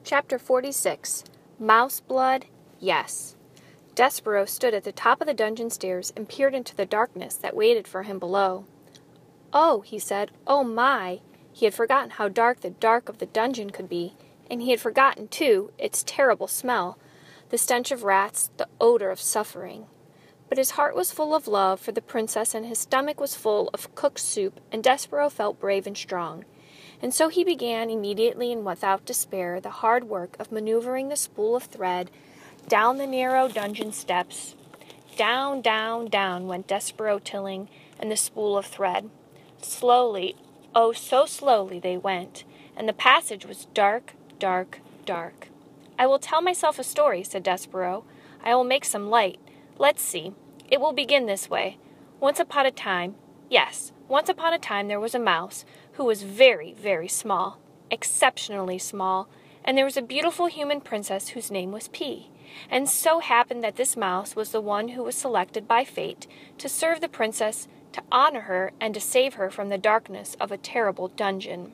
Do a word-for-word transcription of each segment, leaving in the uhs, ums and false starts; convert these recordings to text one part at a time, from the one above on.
Chapter forty-six. Mouse Blood? Yes. Despero stood at the top of the dungeon stairs and peered into the darkness that waited for him below. "Oh," he said, "oh my!" He had forgotten how dark the dark of the dungeon could be, and he had forgotten, too, its terrible smell, the stench of rats, the odor of suffering. But his heart was full of love for the princess, and his stomach was full of cooked soup, and Despero felt brave and strong. And so he began immediately and without despair the hard work of maneuvering the spool of thread down the narrow dungeon steps. Down, down, down went Despero Tilling and the spool of thread. Slowly, oh, so slowly they went, and the passage was dark, dark, dark. "I will tell myself a story," said Despero. "I will make some light. Let's see. It will begin this way. Once upon a time, yes, once upon a time there was a mouse who was very, very small, exceptionally small, and there was a beautiful human princess whose name was P. And so happened that this mouse was the one who was selected by fate to serve the princess, to honor her, and to save her from the darkness of a terrible dungeon."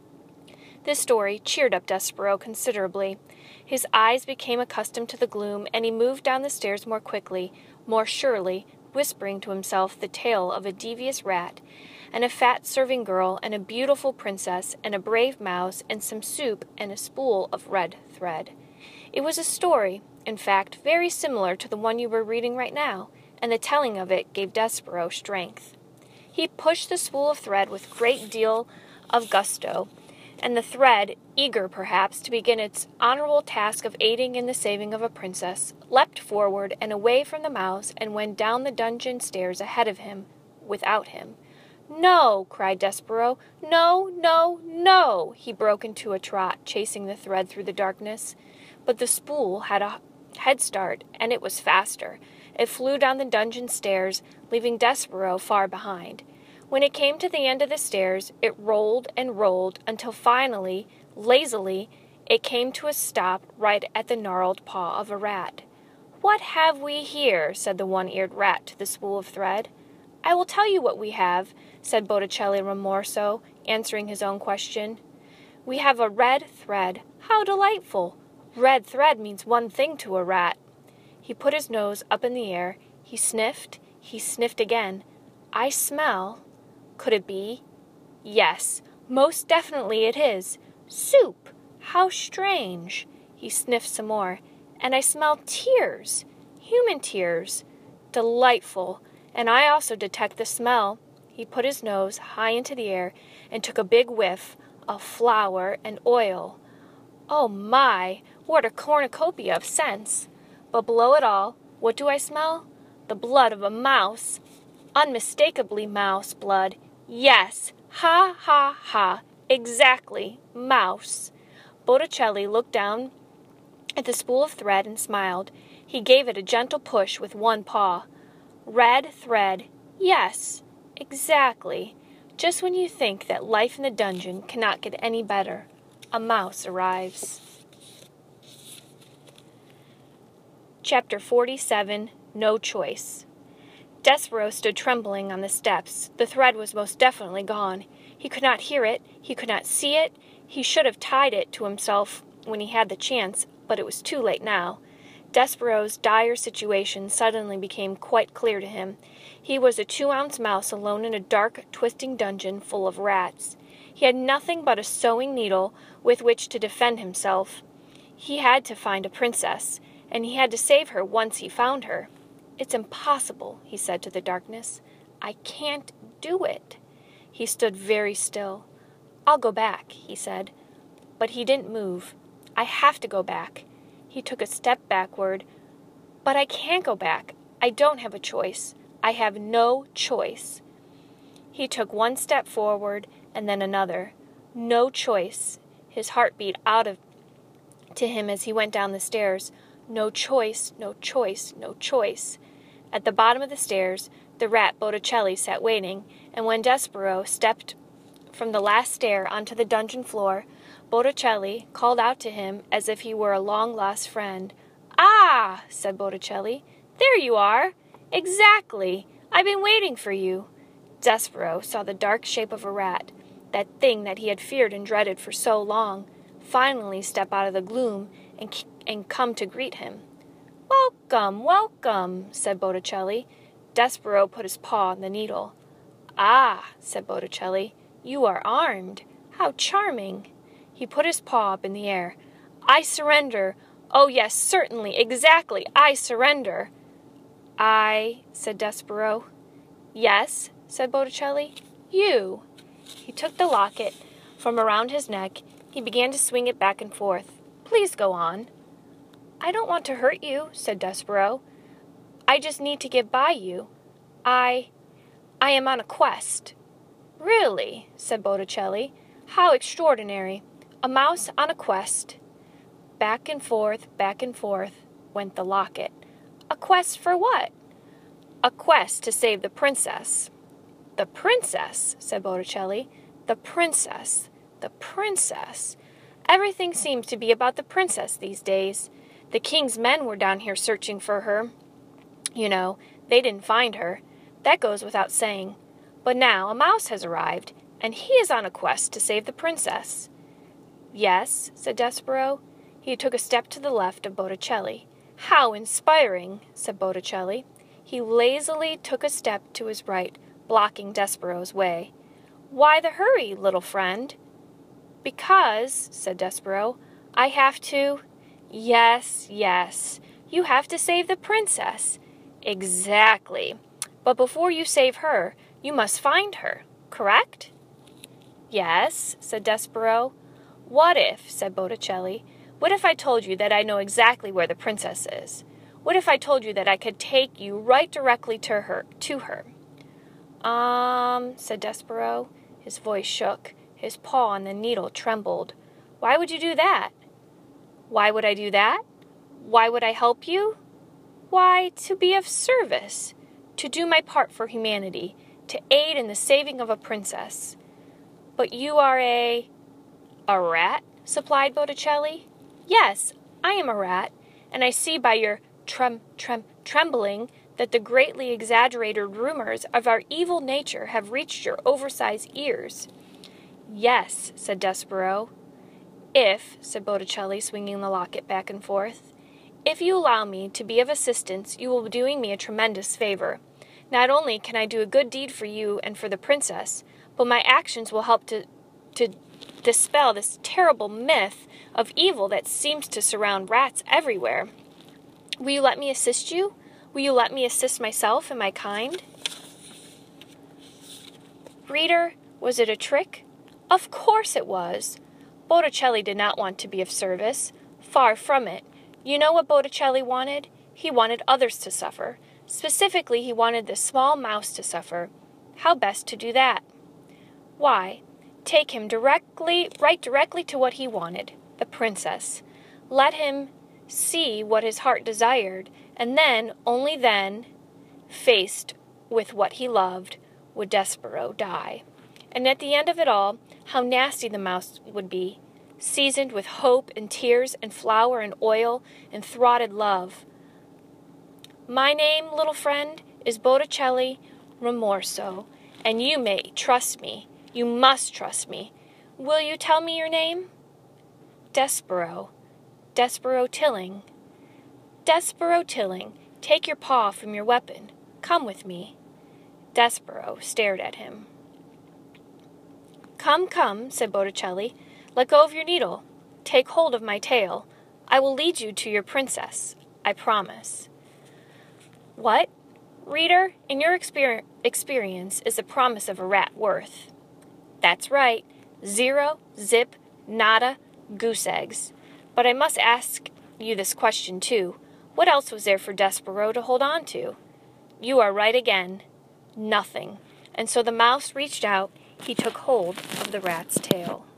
This story cheered up Despero considerably. His eyes became accustomed to the gloom, and he moved down the stairs more quickly, more surely, whispering to himself the tale of a devious rat, and a fat serving girl, and a beautiful princess, and a brave mouse, and some soup, and a spool of red thread. It was a story, in fact, very similar to the one you were reading right now, and the telling of it gave Despero strength. He pushed the spool of thread with a great deal of gusto, and the thread, eager perhaps to begin its honorable task of aiding in the saving of a princess, leapt forward and away from the mouse and went down the dungeon stairs ahead of him, without him. "No!" cried Despero. "No, no, no!" He broke into a trot, chasing the thread through the darkness. But the spool had a head start, and it was faster. It flew down the dungeon stairs, leaving Despero far behind. When it came to the end of the stairs, it rolled and rolled until finally, lazily, it came to a stop right at the gnarled paw of a rat. "What have we here?" said the one-eared rat to the spool of thread. "I will tell you what we have," said Botticelli Ramorso, answering his own question. "We have a red thread. How delightful! Red thread means one thing to a rat." He put his nose up in the air. He sniffed. He sniffed again. "I smell..." Could it be? Yes, most definitely it is. Soup! How strange! He sniffed some more. "And I smell tears. Human tears. Delightful. And I also detect the smell." He put his nose high into the air and took a big whiff of flour and oil. Oh my, what a cornucopia of scents! But below it all, what do I smell? The blood of a mouse. Unmistakably mouse blood. Yes, ha, ha, ha, exactly, mouse. Botticelli looked down at the spool of thread and smiled. He gave it a gentle push with one paw. Red thread, yes, exactly. Just when you think that life in the dungeon cannot get any better, a mouse arrives. Chapter forty-seven. No Choice. Despero stood trembling on the steps. The thread was most definitely gone. He could not hear it. He could not see it. He should have tied it to himself when he had the chance, but it was too late now. Despero's dire situation suddenly became quite clear to him. He was a two-ounce mouse alone in a dark, twisting dungeon full of rats. He had nothing but a sewing needle with which to defend himself. He had to find a princess, and he had to save her once he found her. "It's impossible," he said to the darkness. "I can't do it." He stood very still. "I'll go back," he said. But he didn't move. "I have to go back." He took a step backward. "But I can't go back. I don't have a choice. I have no choice." He took one step forward and then another. No choice. His heart beat out of to him as he went down the stairs. No choice, no choice, no choice. At the bottom of the stairs, the rat Botticelli sat waiting, and when Despero stepped from the last stair onto the dungeon floor, Botticelli called out to him as if he were a long-lost friend. "Ah!" said Botticelli. "There you are! Exactly! I've been waiting for you." Despero saw the dark shape of a rat, that thing that he had feared and dreaded for so long, finally step out of the gloom and, and come to greet him. "Welcome, welcome," said Botticelli. Despereaux put his paw on the needle. "Ah," said Botticelli, "you are armed. How charming." He put his paw up in the air. "I surrender. Oh, yes, certainly, exactly, I surrender." "I," said Despereaux. "Yes," said Botticelli. "You." He took the locket from around his neck. He began to swing it back and forth. "Please go on." "I don't want to hurt you," said Despereaux. "I just need to get by you. I... I am on a quest." "Really?" said Botticelli. "How extraordinary. A mouse on a quest." Back and forth, back and forth went the locket. "A quest for what?" "A quest to save the princess." "The princess," said Botticelli. "The princess. The princess. Everything seems to be about the princess these days. The king's men were down here searching for her. You know, they didn't find her. That goes without saying. But now a mouse has arrived, and he is on a quest to save the princess." "Yes," said Despereaux. He took a step to the left of Botticelli. "How inspiring," said Botticelli. He lazily took a step to his right, blocking Despereaux's way. "Why the hurry, little friend?" "Because," said Despereaux, "I have to—" "Yes, yes, you have to save the princess." "Exactly. But before you save her, you must find her, correct?" "Yes," said Despereaux. "What if," said Botticelli, "what if I told you that I know exactly where the princess is? What if I told you that I could take you right directly to her, to her?" Um, said Despereaux. His voice shook. His paw on the needle trembled. "Why would you do that?" "Why would I do that? Why would I help you? Why, to be of service, to do my part for humanity, to aid in the saving of a princess." "But you are a—" "A rat?" supplied Botticelli. "Yes, I am a rat, and I see by your trem, trem, trembling that the greatly exaggerated rumors of our evil nature have reached your oversized ears." "Yes," said Despereaux. "If," said Botticelli, swinging the locket back and forth, "if you allow me to be of assistance, you will be doing me a tremendous favor. Not only can I do a good deed for you and for the princess, but my actions will help to, to dispel this terrible myth of evil that seems to surround rats everywhere. Will you let me assist you? Will you let me assist myself and my kind?" Reader, was it a trick? Of course it was. Botticelli did not want to be of service. Far from it. You know what Botticelli wanted? He wanted others to suffer. Specifically, he wanted this small mouse to suffer. How best to do that? Why, take him directly, right directly to what he wanted, the princess. Let him see what his heart desired, and then, only then, faced with what he loved, would Despereaux die. And at the end of it all, how nasty the mouse would be, seasoned with hope and tears and flour and oil and throttled love. My name, little friend, is Botticelli Rimorso, and you may trust me. You must trust me. Will you tell me your name? Despereaux. Despereaux Tilling. Despereaux Tilling, take your paw from your weapon. Come with me. Despereaux stared at him. "Come, come," said Botticelli. "Let go of your needle. Take hold of my tail. I will lead you to your princess. I promise." What, reader, in your exper- experience is the promise of a rat worth? That's right. Zero, zip, nada, goose eggs. But I must ask you this question, too. What else was there for Despereaux to hold on to? You are right again. Nothing. And so the mouse reached out. He took hold of the rat's tail.